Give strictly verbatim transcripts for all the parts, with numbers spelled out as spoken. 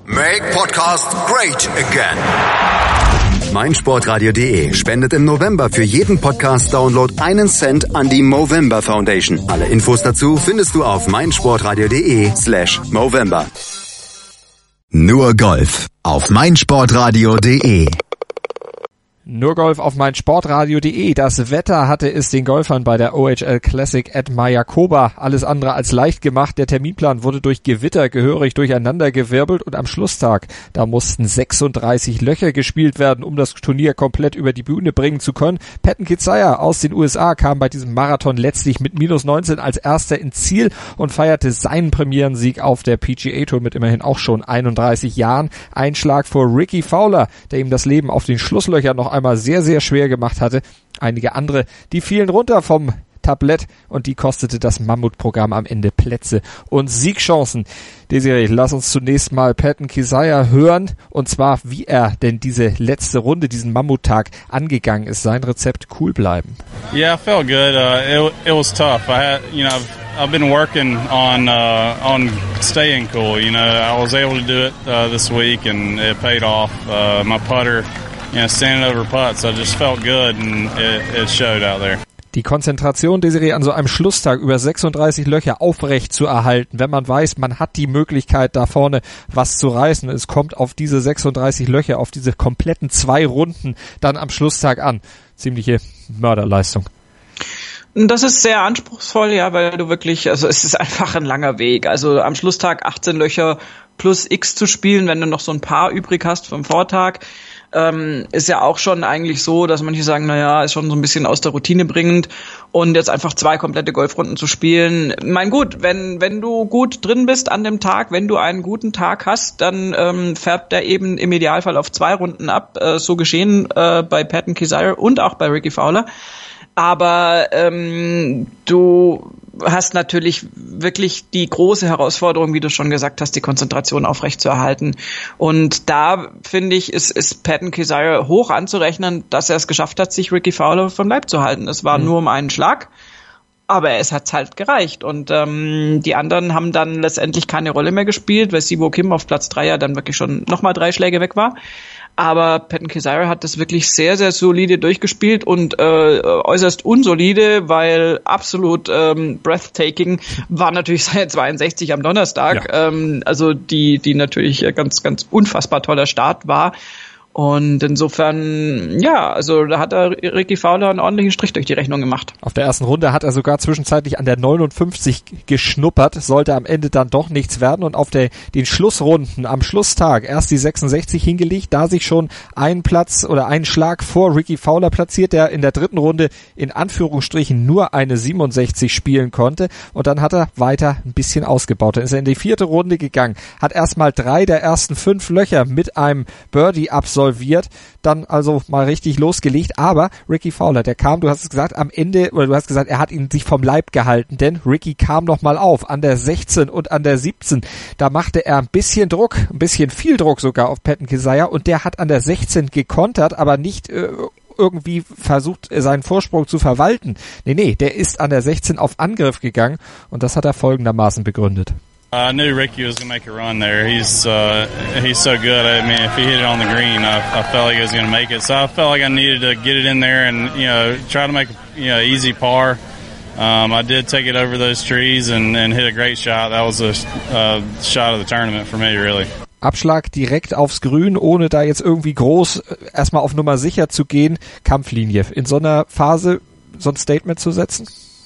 Make Podcast great again. meinsportradio.de spendet im November für jeden Podcast-Download einen Cent an die Movember Foundation. Alle Infos dazu findest du auf meinsportradio.de slash Movember. Nur Golf auf meinsportradio.de. Nur Golf auf meinsportradio.de. Das Wetter hatte es den Golfern bei der O H L Classic at Mayakoba alles andere als leicht gemacht. Der Terminplan wurde durch Gewitter gehörig durcheinandergewirbelt und am Schlusstag, da mussten sechsunddreißig Löcher gespielt werden, um das Turnier komplett über die Bühne bringen zu können. Patton Kizzire aus den U S A kam bei diesem Marathon letztlich mit minus neunzehn als erster ins Ziel und feierte seinen Premierensieg auf der P G A Tour mit immerhin auch schon einunddreißig Jahren. Ein Schlag vor Ricky Fowler, der ihm das Leben auf den Schlusslöchern noch einmal sehr, sehr schwer gemacht hatte. Einige andere, die fielen runter vom Tablett und die kostete das Mammutprogramm am Ende Plätze und Siegchancen. Desiree, lass uns zunächst mal Patton Kizzire hören und zwar, wie er denn diese letzte Runde, diesen Mammuttag angegangen ist. Sein Rezept: cool bleiben. Yeah, I felt good. Uh, it, it was tough. I had, you know, I've, I've been working on uh, on staying cool. You know, I was able to do it uh, this week and it paid off. Uh, my putter, you know, standing over putts, I just felt good and it, it showed out there. Die Konzentration, Desiree, an so einem Schlusstag über sechsunddreißig Löcher aufrecht zu erhalten, wenn man weiß, man hat die Möglichkeit, da vorne was zu reißen. Es kommt auf diese sechsunddreißig Löcher, auf diese kompletten zwei Runden dann am Schlusstag an. Ziemliche Mörderleistung. Das ist sehr anspruchsvoll, ja, weil du wirklich, also es ist einfach ein langer Weg. Also am Schlusstag achtzehn Löcher plus X zu spielen, wenn du noch so ein paar übrig hast vom Vortag. Ähm, ist ja auch schon eigentlich so, dass manche sagen, naja, ist schon so ein bisschen aus der Routine bringend und jetzt einfach zwei komplette Golfrunden zu spielen. Mein gut, wenn wenn du gut drin bist an dem Tag, wenn du einen guten Tag hast, dann ähm, färbt der eben im Idealfall auf zwei Runden ab. Äh, so geschehen äh, bei Patton Kizzire und auch bei Ricky Fowler. Aber ähm, du hast natürlich wirklich die große Herausforderung, wie du schon gesagt hast, die Konzentration aufrechtzuerhalten. Und da, finde ich, ist, ist Patton Kizzire hoch anzurechnen, dass er es geschafft hat, sich Ricky Fowler vom Leib zu halten. Es war mhm. nur um einen Schlag, aber es hat halt gereicht. Und ähm, die anderen haben dann letztendlich keine Rolle mehr gespielt, weil Siwoo Kim auf Platz drei ja dann wirklich schon nochmal drei Schläge weg war. Aber Patton Kizzire hat das wirklich sehr, sehr solide durchgespielt und äh, äußerst unsolide, weil absolut ähm, breathtaking war natürlich seine zweiundsechzig am Donnerstag. Ja. Ähm, also die, die natürlich ganz, ganz unfassbar toller Start war. Und insofern, ja, also da hat er Ricky Fowler einen ordentlichen Strich durch die Rechnung gemacht. Auf der ersten Runde hat er sogar zwischenzeitlich an der neunundfünfzig geschnuppert, sollte am Ende dann doch nichts werden und auf der den Schlussrunden am Schlusstag erst die sechsundsechzig hingelegt, da sich schon ein Platz oder ein Schlag vor Ricky Fowler platziert, der in der dritten Runde in Anführungsstrichen nur eine siebenundsechzig spielen konnte und dann hat er weiter ein bisschen ausgebaut. Dann ist er in die vierte Runde gegangen, hat erstmal drei der ersten fünf Löcher mit einem Birdie absolviert, dann also mal richtig losgelegt, aber Ricky Fowler, der kam, du hast es gesagt, am Ende, oder du hast gesagt, er hat ihn sich vom Leib gehalten, denn Ricky kam nochmal auf, an der sechzehn und an der siebzehn, da machte er ein bisschen Druck, ein bisschen viel Druck sogar auf Patton Kizzire und der hat an der sechzehn gekontert, aber nicht äh, irgendwie versucht, seinen Vorsprung zu verwalten. Nee, nee, der ist an der sechzehn auf Angriff gegangen und das hat er folgendermaßen begründet. I knew Ricky was going to make a run there. He's uh, he's so good. I mean, if he hit it on the green, I, I felt like he was going to make it. So I felt like I needed to get it in there and, you know, try to make a, you know, easy par. Um, I did take it over those trees and, and hit a great shot. That was a uh, shot of the tournament for me, really. Abschlag direkt aufs Grün, ohne da jetzt irgendwie groß erstmal auf Nummer sicher zu gehen. Kampflinie. In so einer Phase so ein Statement zu setzen?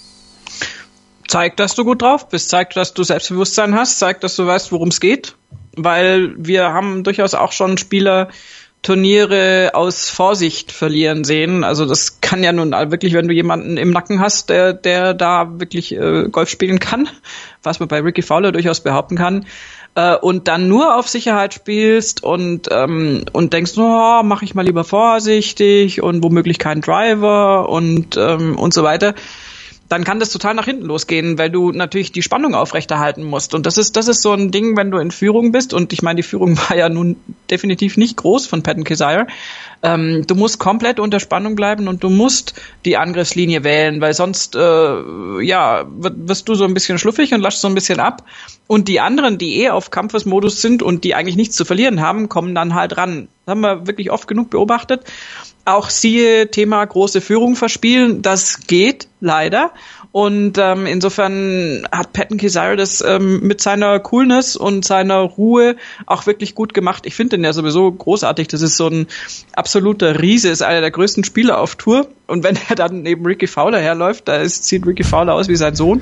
Zeigt, dass du gut drauf bist, zeigt, dass du Selbstbewusstsein hast, zeigt, dass du weißt, worum es geht, weil wir haben durchaus auch schon Spieler Turniere aus Vorsicht verlieren sehen. Also das kann ja nun wirklich, wenn du jemanden im Nacken hast, der der da wirklich äh, Golf spielen kann, was man bei Ricky Fowler durchaus behaupten kann, äh, und dann nur auf Sicherheit spielst und ähm, und denkst, oh, mach ich mal lieber vorsichtig und womöglich keinen Driver und ähm, und so weiter. dann kann das total nach hinten losgehen, weil du natürlich die Spannung aufrechterhalten musst. Und das ist, das ist so ein Ding, wenn du in Führung bist. Und ich meine, die Führung war ja nun definitiv nicht groß von Patton Kizzire. Ähm, du musst komplett unter Spannung bleiben und du musst die Angriffslinie wählen, weil sonst, äh, ja, wirst du so ein bisschen schluffig und laschst so ein bisschen ab. Und die anderen, die eh auf Kampfesmodus sind und die eigentlich nichts zu verlieren haben, kommen dann halt ran. Das haben wir wirklich oft genug beobachtet. Auch siehe Thema große Führung verspielen, das geht leider. Und ähm, insofern hat Patton Kizzire das ähm, mit seiner Coolness und seiner Ruhe auch wirklich gut gemacht. Ich finde den ja sowieso großartig. Das ist so ein absoluter Riese, ist einer der größten Spieler auf Tour. Und wenn er dann neben Ricky Fowler herläuft, da ist, sieht Ricky Fowler aus wie sein Sohn.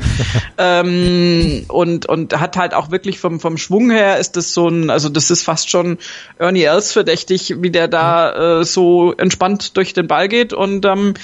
ähm, und und hat halt auch wirklich vom vom Schwung her ist das so ein, also das ist fast schon Ernie Els verdächtig, wie der da äh, so entspannt durch den Ball geht. Und ähm,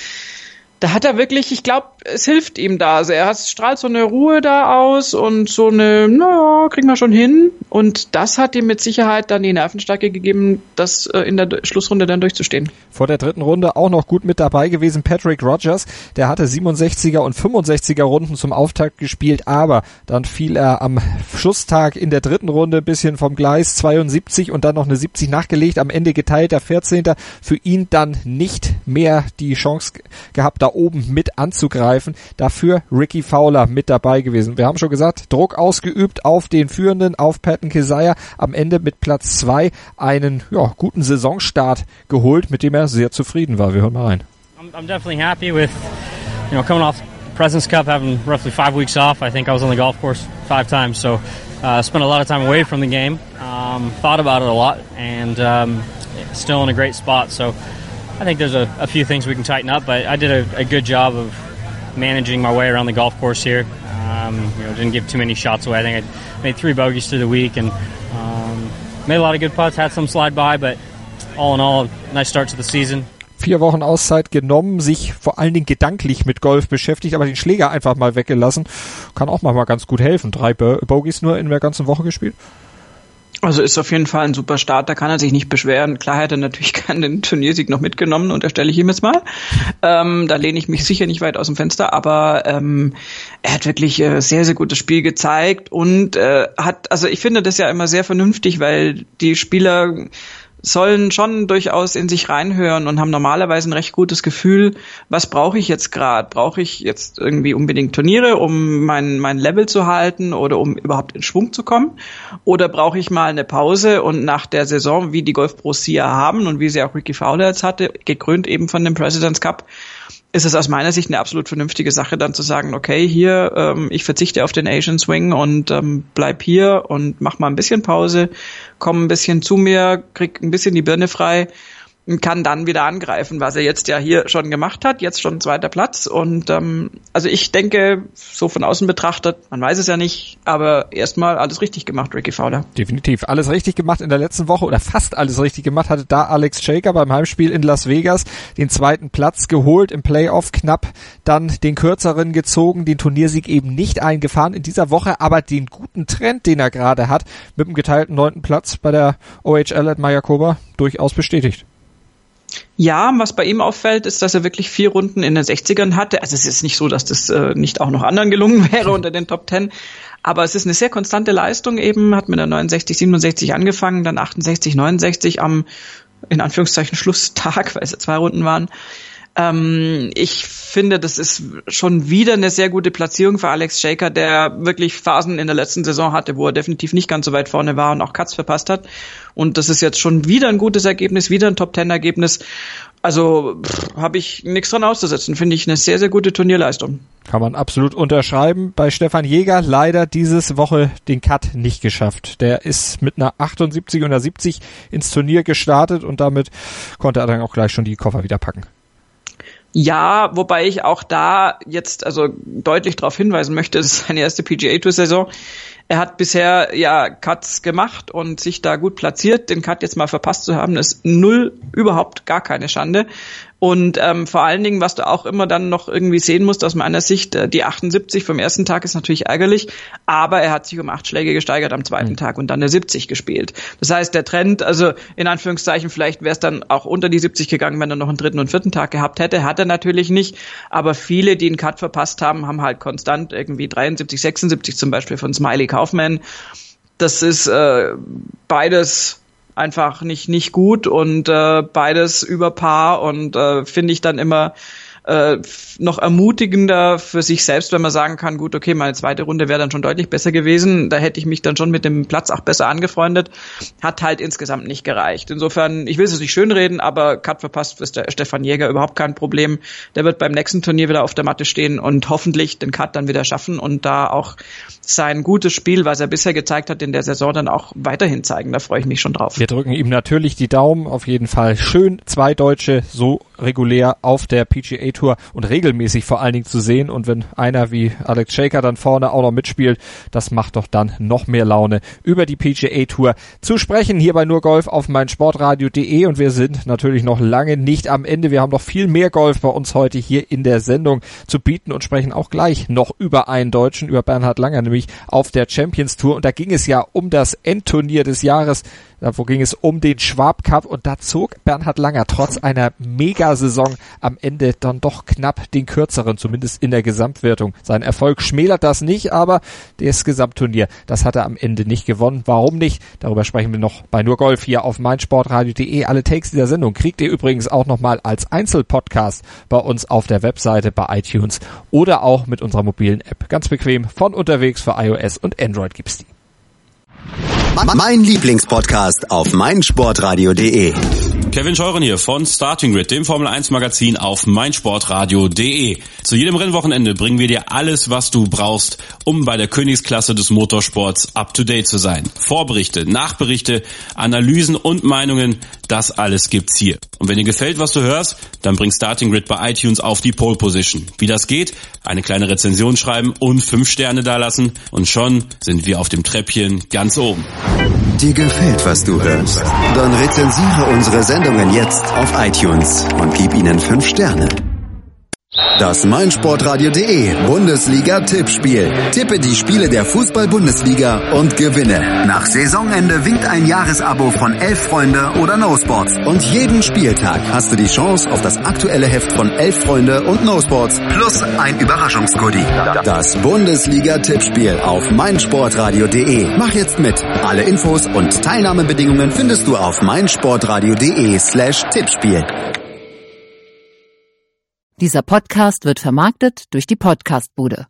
da hat er wirklich, ich glaube, es hilft ihm da. Also er hat, strahlt so eine Ruhe da aus und so eine, naja, kriegen wir schon hin. Und das hat ihm mit Sicherheit dann die Nervenstärke gegeben, das äh, in der Schlussrunde dann durchzustehen. Vor der dritten Runde auch noch gut mit dabei gewesen Patrick Rodgers. Der hatte siebenundsechziger und fünfundsechziger Runden zum Auftakt gespielt, aber dann fiel er am Schlusstag in der dritten Runde ein bisschen vom Gleis, zweiundsiebzig und dann noch eine siebzig nachgelegt. Am Ende geteilter vierzehnter Für ihn dann nicht mehr die Chance gehabt, da oben mit anzugreifen. Dafür Ricky Fowler mit dabei gewesen. Wir haben schon gesagt, Druck ausgeübt auf den Führenden, auf Patton Kizzire. Am Ende mit Platz zwei einen ja, guten Saisonstart geholt, mit dem er sehr zufrieden war. Wir hören mal rein. I'm, I'm definitely happy with, you know, coming off President's Cup, having roughly five weeks off. I think I was on the golf course five times, so uh, spent a lot of time away from the game. Um, thought about it a lot, and um, still in a great spot. So I think there's a, a few things we can tighten up, but I did a, a good job of managing my way around the golf course here. Um, you know, didn't give too many shots away. I think I made three bogeys through the week and um, made a lot of good putts, had some slide by, but all in all, nice start to the season. Vier Wochen Auszeit genommen, sich vor allen Dingen gedanklich mit Golf beschäftigt, aber den Schläger einfach mal weggelassen. Kann auch mal ganz gut helfen. Drei Bogies nur in der ganzen Woche gespielt. Also ist auf jeden Fall ein super Start, da kann er sich nicht beschweren. Klar hätte er natürlich gern den Turniersieg noch mitgenommen, unterstelle ich ihm jetzt mal. Ähm, da lehne ich mich sicher nicht weit aus dem Fenster, aber ähm, er hat wirklich äh, sehr, sehr gutes Spiel gezeigt und äh, hat, also ich finde das ja immer sehr vernünftig, weil die Spieler sollen schon durchaus in sich reinhören und haben normalerweise ein recht gutes Gefühl, was brauche ich jetzt gerade? Brauche ich jetzt irgendwie unbedingt Turniere, um mein mein Level zu halten oder um überhaupt in Schwung zu kommen? Oder brauche ich mal eine Pause und nach der Saison, wie die Golfpros sie ja haben und wie sie auch Ricky Fowler jetzt hatte, gekrönt eben von dem President's Cup, ist es aus meiner Sicht eine absolut vernünftige Sache, dann zu sagen, okay, hier, ähm, ich verzichte auf den Asian Swing und ähm, bleib hier und mach mal ein bisschen Pause, komm ein bisschen zu mir, krieg ein bisschen die Birne frei und kann dann wieder angreifen, was er jetzt ja hier schon gemacht hat, jetzt schon zweiter Platz. Und ähm, also ich denke, so von außen betrachtet, man weiß es ja nicht, aber erstmal alles richtig gemacht, Ricky Fowler. Definitiv. Alles richtig gemacht in der letzten Woche oder fast alles richtig gemacht, hatte da Alex Shaker beim Heimspiel in Las Vegas den zweiten Platz geholt im Playoff, knapp dann den kürzeren gezogen, den Turniersieg eben nicht eingefahren in dieser Woche, aber den guten Trend, den er gerade hat, mit dem geteilten neunten Platz bei der O H L at Mayakoba durchaus bestätigt. Ja, was bei ihm auffällt, ist, dass er wirklich vier Runden in den sechzigern hatte. Also es ist nicht so, dass das äh, nicht auch noch anderen gelungen wäre unter den Top Ten. Aber es ist eine sehr konstante Leistung eben, hat mit der neunundsechzig, siebenundsechzig angefangen, dann achtundsechzig, neunundsechzig am, in Anführungszeichen, Schlusstag, weil es ja zwei Runden waren. Ähm, ich finde, das ist schon wieder eine sehr gute Platzierung für Alex Shaker, der wirklich Phasen in der letzten Saison hatte, wo er definitiv nicht ganz so weit vorne war und auch Cuts verpasst hat. Und das ist jetzt schon wieder ein gutes Ergebnis, wieder ein Top-Ten-Ergebnis. Also habe ich nichts dran auszusetzen. Finde ich eine sehr, sehr gute Turnierleistung. Kann man absolut unterschreiben. Bei Stefan Jäger leider diese Woche den Cut nicht geschafft. Der ist mit einer achtundsiebzig und einer siebzig ins Turnier gestartet und damit konnte er dann auch gleich schon die Koffer wieder packen. Ja, wobei ich auch da jetzt also deutlich darauf hinweisen möchte, es ist seine erste P G A Tour Saison. Er hat bisher ja Cuts gemacht und sich da gut platziert. Den Cut jetzt mal verpasst zu haben, ist null, überhaupt gar keine Schande. Und ähm, vor allen Dingen, was du auch immer dann noch irgendwie sehen musst aus meiner Sicht, äh, die achtundsiebzig vom ersten Tag ist natürlich ärgerlich, aber er hat sich um acht Schläge gesteigert am zweiten mhm. Tag und dann eine siebzig gespielt. Das heißt, der Trend, also in Anführungszeichen, vielleicht wäre es dann auch unter die siebzig gegangen, wenn er noch einen dritten und vierten Tag gehabt hätte. Hat er natürlich nicht, aber viele, die einen Cut verpasst haben, haben halt konstant irgendwie dreiundsiebzig, sechsundsiebzig zum Beispiel von Smiley Kaufman. Das ist äh, beides einfach nicht nicht gut und äh, beides über Paar und äh, finde ich dann immer äh, noch ermutigender für sich selbst, wenn man sagen kann, gut, okay, meine zweite Runde wäre dann schon deutlich besser gewesen, da hätte ich mich dann schon mit dem Platz auch besser angefreundet, hat halt insgesamt nicht gereicht. Insofern, ich will es nicht schönreden, aber Cut verpasst ist der Stefan Jäger überhaupt kein Problem. Der wird beim nächsten Turnier wieder auf der Matte stehen und hoffentlich den Cut dann wieder schaffen und da auch sein gutes Spiel, was er bisher gezeigt hat in der Saison, dann auch weiterhin zeigen. Da freue ich mich schon drauf. Wir drücken ihm natürlich die Daumen, auf jeden Fall schön, zwei Deutsche so regulär auf der P G A Tour und regelmäßig vor allen Dingen zu sehen, und wenn einer wie Alex Shaker dann vorne auch noch mitspielt, das macht doch dann noch mehr Laune, über die P G A Tour zu sprechen, hier bei Nur Golf auf meinsportradio punkt de, und wir sind natürlich noch lange nicht am Ende, wir haben noch viel mehr Golf bei uns heute hier in der Sendung zu bieten und sprechen auch gleich noch über einen Deutschen, über Bernhard Langer, nämlich auf der Champions Tour, und da ging es ja um das Endturnier des Jahres. Wo ging es um den Schwab Cup, und da zog Bernhard Langer trotz einer Mega-Saison am Ende dann doch knapp den kürzeren, zumindest in der Gesamtwertung. Sein Erfolg schmälert das nicht, aber das Gesamtturnier, das hat er am Ende nicht gewonnen. Warum nicht? Darüber sprechen wir noch bei Nur Golf hier auf meinsportradio punkt de. Alle Takes dieser Sendung kriegt ihr übrigens auch nochmal als Einzelpodcast bei uns auf der Webseite, bei iTunes oder auch mit unserer mobilen App. Ganz bequem von unterwegs, für iOS und Android gibt's die. Mein Lieblingspodcast auf meinsportradio punkt de. Kevin Scheuren hier von Starting Grid, dem Formel eins Magazin auf meinsportradio punkt de. Zu jedem Rennwochenende bringen wir dir alles, was du brauchst, um bei der Königsklasse des Motorsports up to date zu sein. Vorberichte, Nachberichte, Analysen und Meinungen, das alles gibt's hier. Und wenn dir gefällt, was du hörst, dann bring Starting Grid bei iTunes auf die Pole Position. Wie das geht? Eine kleine Rezension schreiben und fünf Sterne dalassen, und schon sind wir auf dem Treppchen ganz oben. Dir gefällt, was du hörst? Dann rezensiere unsere Sendungen jetzt auf iTunes und gib ihnen fünf Sterne. Das meinsportradio punkt de Bundesliga-Tippspiel. Tippe die Spiele der Fußball-Bundesliga und gewinne. Nach Saisonende winkt ein Jahresabo von Elf Freunde oder No Sports. Und jeden Spieltag hast du die Chance auf das aktuelle Heft von Elf Freunde und No Sports plus ein Überraschungsgoodie. Das Bundesliga-Tippspiel auf meinsportradio punkt de. Mach jetzt mit. Alle Infos und Teilnahmebedingungen findest du auf meinsportradio punkt de slash Tippspiel. Dieser Podcast wird vermarktet durch die Podcastbude.